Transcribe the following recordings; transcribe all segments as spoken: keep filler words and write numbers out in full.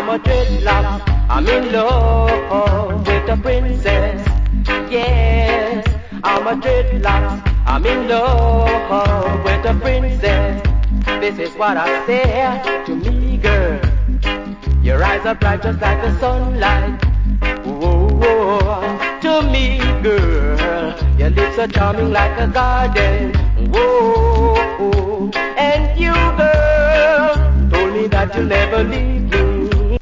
I'm a dreadlock. I'm in love with a princess. Yes, I'm a dreadlock. I'm in love with a princess. This is what I say to me, girl. Your eyes are bright just like the sunlight. Whoa, whoa, to me, girl. Your lips are charming like a garden. Whoa, and you, girl, told me that you'll never leave me.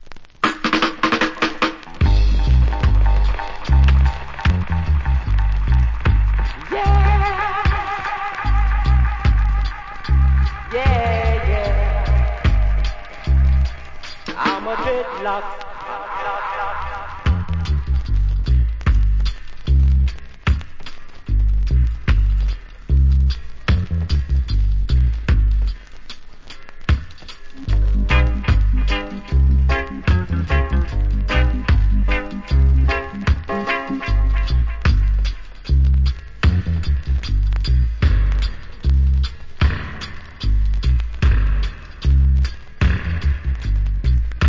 Yeah, yeah, yeah. I'm a dreadlock.